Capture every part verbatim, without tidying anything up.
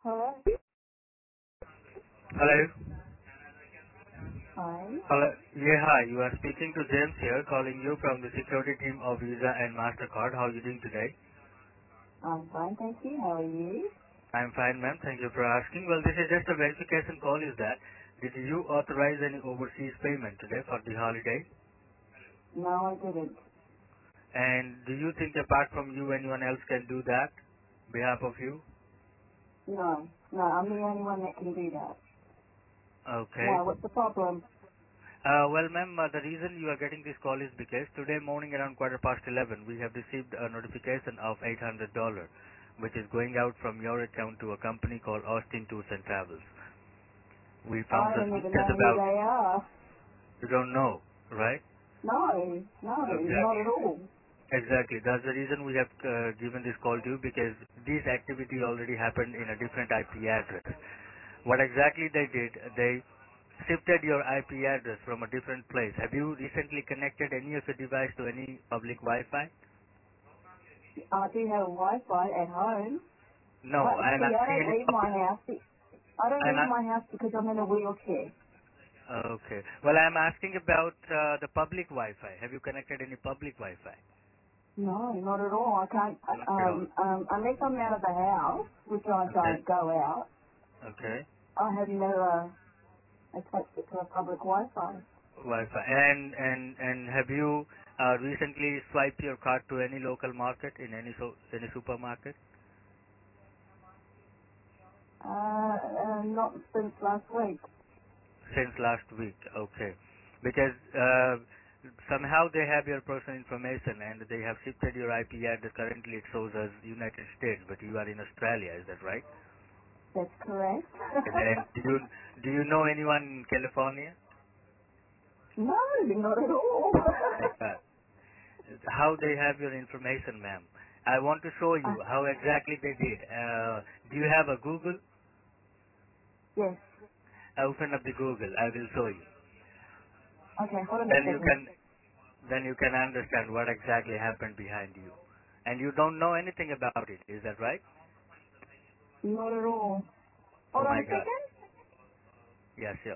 Hello? Hello. Hi. Hello. Yeah, hi. You are speaking to James here, calling you from the security team of Visa and MasterCard. How are you doing today? I'm fine, thank you. How are you? I'm fine, ma'am. Thank you for asking. Well, this is just a verification call. Is that did you authorize any overseas payment today for the holiday? No, I didn't. And do you think apart from you, anyone else can do that behalf of you? No. No, I'm the only one that can do that. Okay. Why, what's the problem? Uh, well, ma'am, uh, the reason you are getting this call is because today morning around quarter past eleven, we have received a notification of eight hundred dollars which is going out from your account to a company called Austin Tours and Travels. We found I the don't even details know who about, they are. you don't know, right? No, no, not Exactly. at all. Exactly. That's the reason we have uh, given this call to you because this activity already happened in a different I P address. What exactly they did, they shifted your I P address from a different place. Have you recently connected any of your device to any public Wi-Fi? I do have a Wi-Fi at home. No, But I'm see, I asking don't any leave my public. house. I don't I'm leave a- my house because I'm in a wheelchair. okay. Well, I'm asking about uh, the public Wi-Fi. Have you connected any public Wi-Fi? No, not at all. I can't, Not at all. um, um, unless I'm out of the house, which I Okay. don't go out, Okay. I have never attached it to a public Wi-Fi. Wi-Fi. And and and have you uh, recently swiped your card to any local market in any so any supermarket Uh, uh, not since last week. since last week? Okay. Because uh, somehow they have your personal information and they have shifted your I P address. Currently it shows as United States, but you are in Australia. Is that right? That's correct. And, and do you do you know anyone in California? No, not at all. Oh my God. How they have your information, ma'am. I want to show uh, you how exactly they did. Uh, do you have a Google? yes. Open up the Google. I will show you. Okay, hold on a Then you second. can then you can understand what exactly happened behind you. And you don't know anything about it. Is that right? Not at all. Oh Hold on my a God. second. Yeah, sure.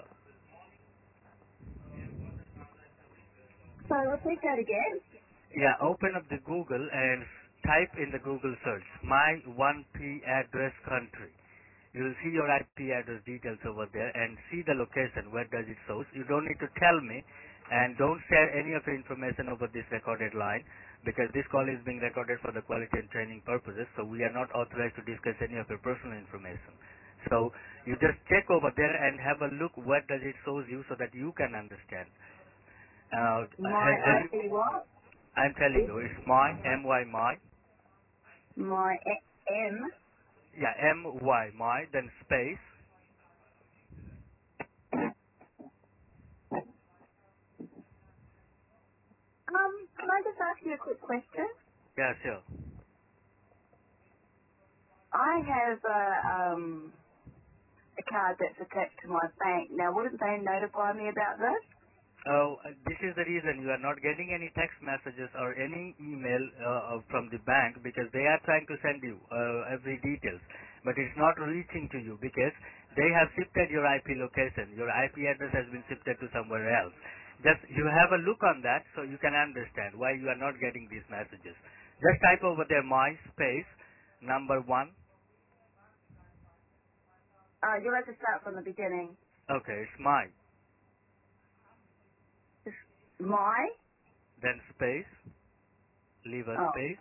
So repeat that again. Yeah, open up the Google and type in the Google search my one P address country. You will see your I P address details over there and see the location. Where does it show? You don't need to tell me and don't share any of your information over this recorded line because this call is being recorded for the quality and training purposes. So we are not authorized to discuss any of your personal information. So you just check over there and have a look what does it shows you so that you can understand. Uh, My have, have I you, P what? I'm telling you, it's my, M Y my, My A- M. yeah, M Y my, then space. Um, can I just ask you a quick question? Yeah, sure. I have a um a card that's attached to my bank. Now, wouldn't they notify me about this? Uh, this is the reason you are not getting any text messages or any email uh, from the bank because they are trying to send you uh, every details, but it's not reaching to you because they have shifted your I P location. Your I P address has been shifted to somewhere else. Just you have a look on that so you can understand why you are not getting these messages. Just type over there my space number one. Uh, you'll have to start from the beginning. Okay, it's my Just my. then space leave a Oh, space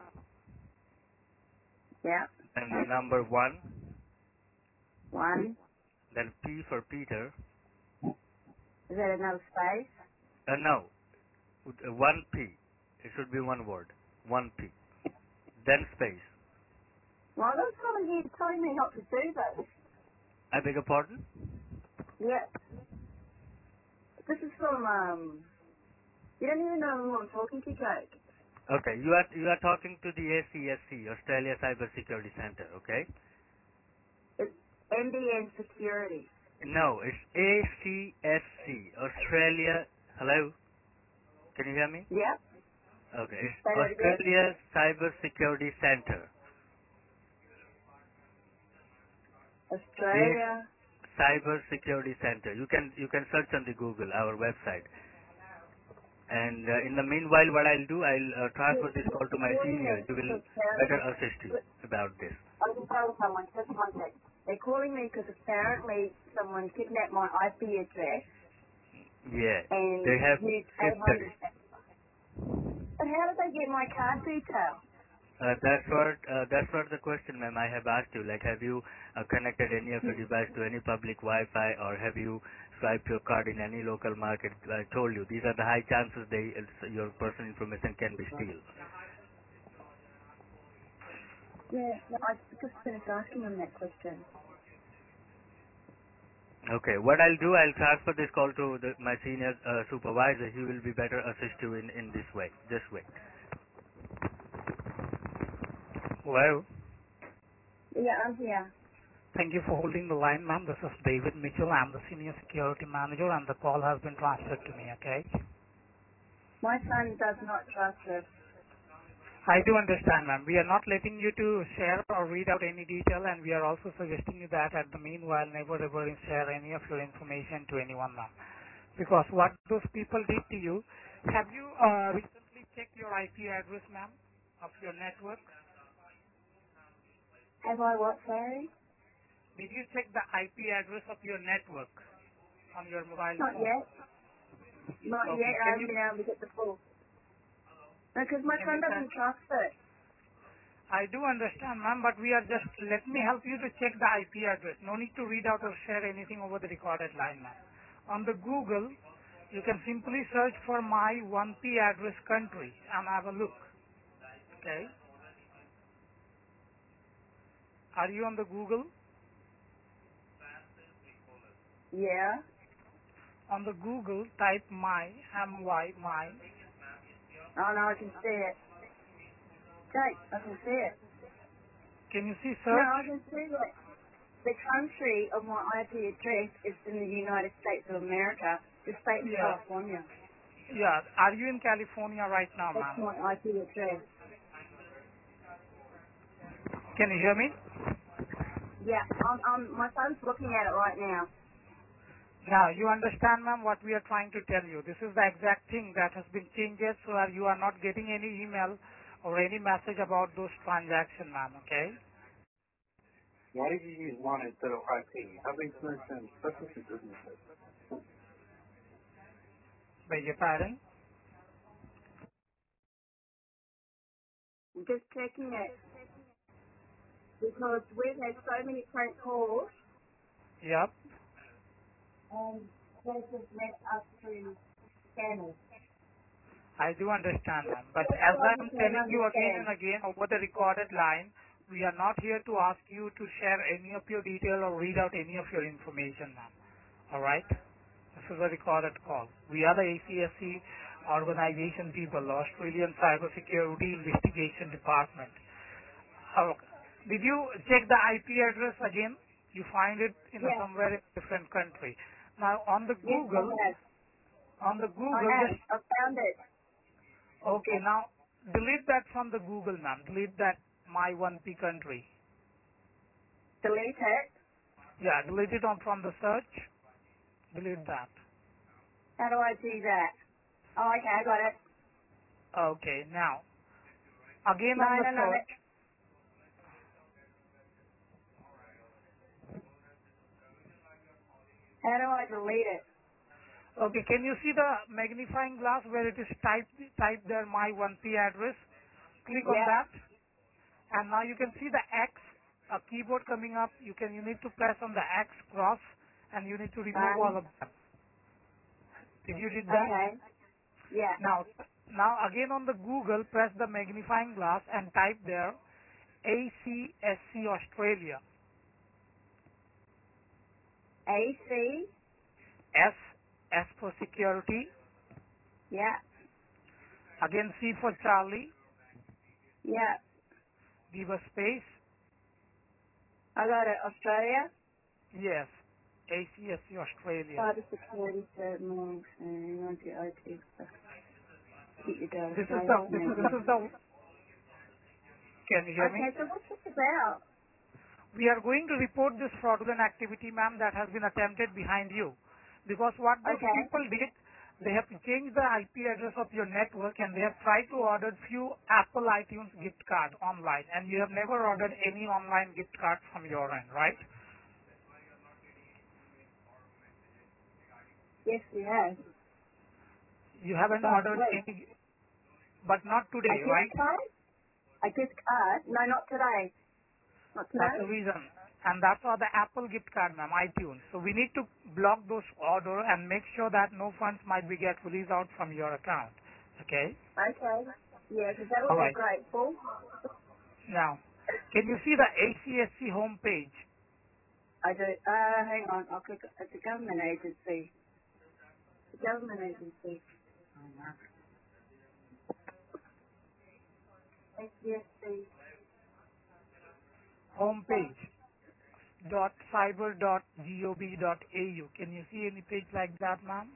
yeah. and the number one One. then P for Peter. Is that another space? Uh, no, uh, one P. It should be one word. One P. Then space. Well, there's someone here telling me not to do this. I beg your pardon? Yeah. This is from, um, you don't even know who I'm talking to, Jake. Okay, you are you are talking to the A C S C, Australia Cyber Security Center, okay? It's N D N Security. No, it's A C S C, Australia. Hello, can you hear me? Yep. Okay, it's Say that again. Australia Cyber Security Center. Australia. Cyber Security Center. You can you can search on the Google our website. And uh, in the meanwhile, what I'll do, I'll uh, transfer this call to my Calling me senior. Who will because better apparently, assist you about this. I will tell someone, just one sec. They're calling me because apparently someone kidnapped my I P address Yeah, and they have used shifted eight hundred. it. But how did they get my card details? Uh, that's what uh, that's what the question, ma'am. I have asked you. Like, have you uh, connected any of your device to any public Wi-Fi, or have you swiped your card in any local market? I told you these are the high chances they uh, your personal information can be stolen. Yeah, no, I just finished asking them that question. Okay, what I'll do, I'll transfer this call to the, my senior uh, supervisor. He will be better assist you in in this way. Just wait. Hello. Yeah, I'm here. Thank you for holding the line, ma'am. This is David Mitchell. I'm the Senior Security Manager, and the call has been transferred to me, okay? My son does not trust us. I do understand, ma'am. We are not letting you to share or read out any detail, and we are also suggesting you that at the meanwhile, never ever share any of your information to anyone, ma'am. Because what those people did to you, have you uh, recently checked your I P address, ma'am, of your network? Have I what, sorry? Did you check the I P address of your network on your mobile Not phone? yet. Not Okay. yet. I Can haven't you been able to get the full. Because my can son you doesn't trust it. I do understand, ma'am, but we are just, let me help you to check the I P address. No need to read out or share anything over the recorded line, ma'am. On the Google, you can simply search for my one P address country and have a look. Okay? Are you on the Google? Yeah. On the Google, type my, M-Y, my. Oh, no, I can see it. Jake, I can see it. Can you see No, search? I can see that the country of my I P address is in the United States of America, the state of Yeah. California. Yeah. Are you in California right now, That's ma'am? my I P address. Can you hear me? Yeah, I'm, I'm, my son's looking at it right now. Now, you understand, ma'am, what we are trying to tell you. This is the exact thing that has been changed so that you are not getting any email or any message about those transactions, ma'am, okay? Why did you use one instead of I P? That makes no sense, especially for businesses. Beg your pardon? I'm just checking it because we've had so many prank calls Yep. and this has led us to scammers. I do understand, ma'am. But That's as what I I am just don't telling you again understand. and again over the recorded line, we are not here to ask you to share any of your detail or read out any of your information, ma'am. Alright? This is a recorded call. We are the A C S C organization people, Australian Cybersecurity Investigation Department. Oh, did you check the I P address again? You find it in a, Yeah, somewhere in a different country. Now on the yes, I Google, have. on the I Google, have. just I found it. okay. Now delete that from the Google, ma'am. Delete that my one P country. Delete it. Yeah, delete it on from the search. Delete that. How do I do that? Oh, okay, I got it. Okay. Now again No, on the no, no. search. How do I delete it? Okay, can you see the magnifying glass where it is typed typed there my one P address? Click on Yeah. that. And now you can see the X, a keyboard coming up. You can you need to press on the X cross, and you need to remove all Um, of them. Did you did that? okay. Yeah. Now, now again on the Google, press the magnifying glass and type there A C S C Australia. A C. S S for security. Yeah. Again C for Charlie. Yeah. Give a space. I got it. Australia. Yes. A C S C Australia. Cyber security terminal and I T I T stuff. Keep your data This is safe. the this is Maybe. this is the. Can you hear me? Okay, so what's this about? We are going to report this fraudulent activity, ma'am, that has been attempted behind you. Because what those Okay. people did, they have changed the I P address of your network and they have tried to order few Apple iTunes gift card online, and you have never ordered any online gift card from your end, right? Yes, we have. You haven't Last ordered week. any, but not A today, gift right? card? A gift card? No, not today. Not That's the today. reason. And that's for the Apple gift card, ma'am, iTunes. So we need to block those order and make sure that no funds might be get released out from your account. Okay? Okay. Yeah, because that would All be right. grateful. Now, can you see the A C S C homepage? I do. Uh, hang on. I'll click. It's a government agency. It's a government agency. Oh, no. A C S C. Homepage dot cyber dot gov dot au. Can you see any page like that, ma'am?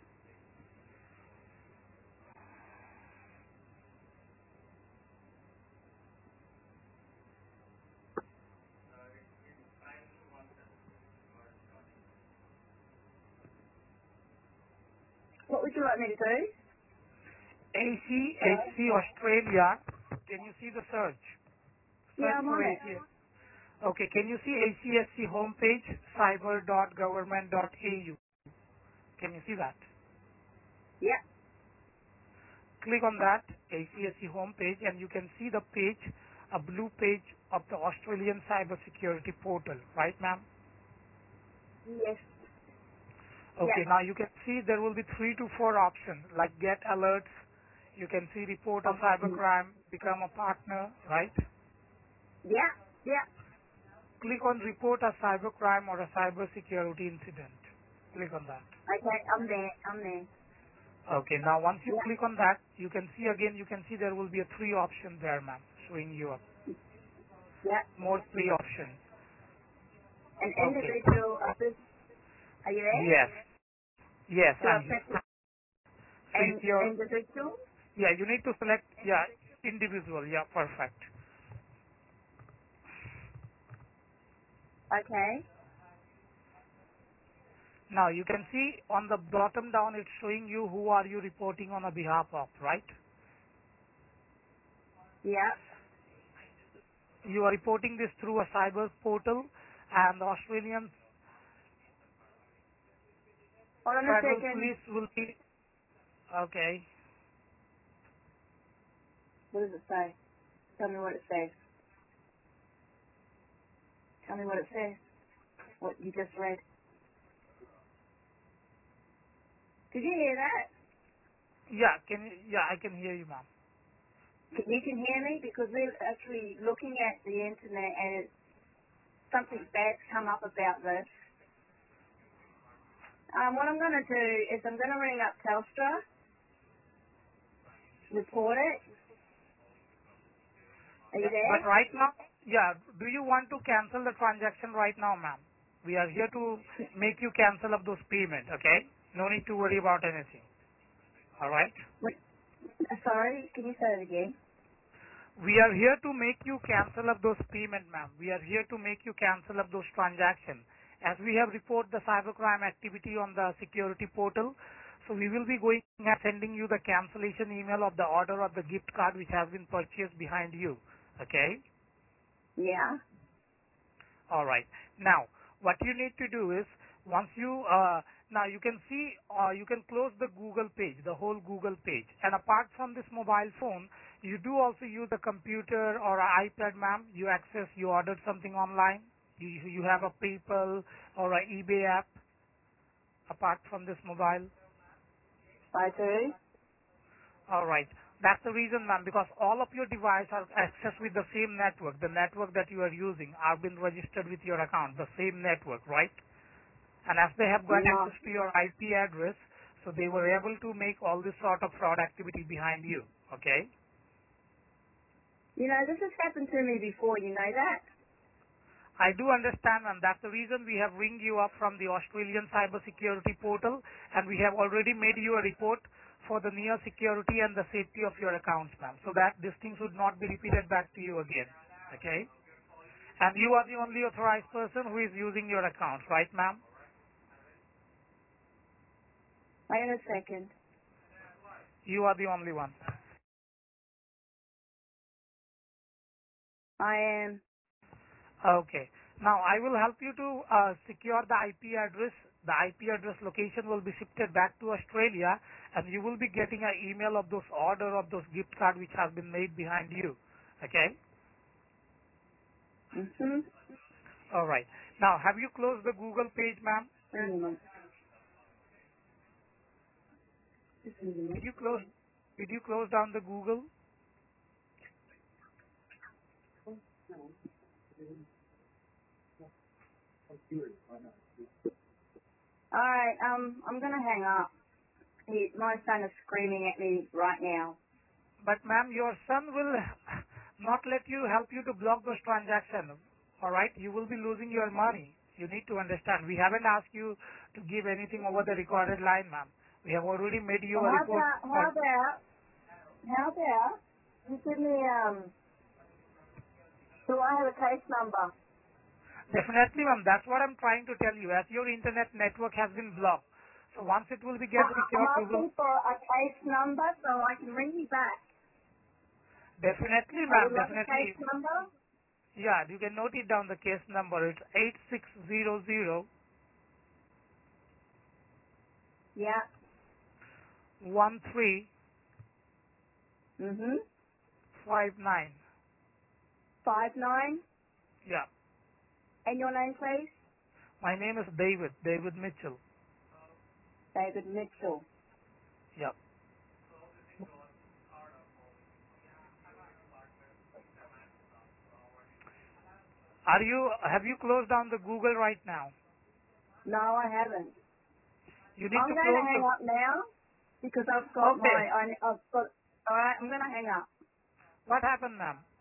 What would you like me to do? A C S C Australia. Can you see the search? Yeah, Search I'm for on it. A C S C. Okay, can you see A C S C homepage, cyber dot government dot a u? Can you see that? Yeah. Click on that A C S C homepage and you can see the page, a blue page of the Australian Cybersecurity Portal, right ma'am? Yes. Okay, Yeah. now you can see there will be three to four options like get alerts, you can see report a Um, cybercrime, become a partner, right? yeah. Yeah. Click on report a cybercrime or a cybersecurity incident. Click on that. Okay, I'm there. I'm there. Okay, now once you Yeah. click on that, you can see again, you can see there will be a three options there, ma'am, showing you up. Yeah. More three options. An Okay. individual. A bus- Are you there? Yes. Yes, Do I I'm press here. So if an you're, individual? yeah, you need to select, yeah, individual. Yeah, perfect. Okay. Now you can see on the bottom down, it's showing you who are you reporting on a behalf of, right? Yeah. You are reporting this through a cyber portal and the Australian Hold on a Federal second. Police will be, okay. What does it say? Tell me what it says. Tell me what it says. What you just read. Did you hear that? Yeah, can you, yeah, I can hear you, ma'am. Can, you can hear me? Because we're actually looking at the internet and it's, something bad's come up about this. Um, what I'm going to do is I'm going to ring up Telstra, report it. Are you Yeah, there? but right now, yeah, do you want to cancel the transaction right now, ma'am? We are here to make you cancel up those payments, okay? No need to worry about anything. All right? Wait, uh, sorry, can you say it again? We are here to make you cancel up those payments, ma'am. We are here to make you cancel up those transactions. As we have reported the cybercrime activity on the security portal, so we will be going and sending you the cancellation email of the order of the gift card which has been purchased behind you. Okay? Yeah. All right. Now, what you need to do is once you uh, now you can see uh, you can close the Google page, the whole Google page. And apart from this mobile phone, you do also use a computer or an iPad, ma'am. You access, you ordered something online. You you have a PayPal or an eBay app. Apart from this mobile. I do. All right. That's the reason, ma'am, because all of your devices are accessed with the same network. The network that you are using are been registered with your account, the same network, right? And as they have got Yeah. access to your I P address, so they were able to make all this sort of fraud activity behind you. Okay? You know, this has happened to me before, you know that? I do understand, and that's the reason we have ringed you up from the Australian Cybersecurity Portal, and we have already made you a report for the near security and the safety of your accounts, ma'am, so that this thing should not be repeated back to you again. Okay? And you are the only authorized person who is using your account, right, ma'am? Wait a second. You are the only one. I am. Okay. Now, I will help you to uh, secure the I P address. The I P address location will be shifted back to Australia, and you will be getting an email of those order of those gift card which has been made behind you. Okay? Mm-hmm. All right. Now, have you closed the Google page, ma'am? Mm-hmm. Did you close? Did you close down the Google? All right. Um, I'm gonna hang up. He, my son is screaming at me right now. But ma'am, your son will not let you help you to block those transactions. All right? You will be losing your money. You need to understand. We haven't asked you to give anything over the recorded line, ma'am. We have already made you Well, a how report. about how about how about you give me um? Do I have a case number? Definitely, ma'am. That's what I'm trying to tell you. As your internet network has been blocked, so once it will be get I- I'm secured, we will asking for a case number so I can ring you back. definitely, I would ma'am. like a Definitely. case number. Yeah, you can note it down. The case number. It's eight six zero zero Yeah. one three Mhm. five nine. Five nine. Yeah. And your name, please. My name is David. David Mitchell. David Mitchell. Yeah. Are you? Have you closed down the Google right now? No, I haven't. You need I'm to going to close hang the. up now because I've got Okay. my. I, I've got. All right. I'm going to hang up. What happened, ma'am?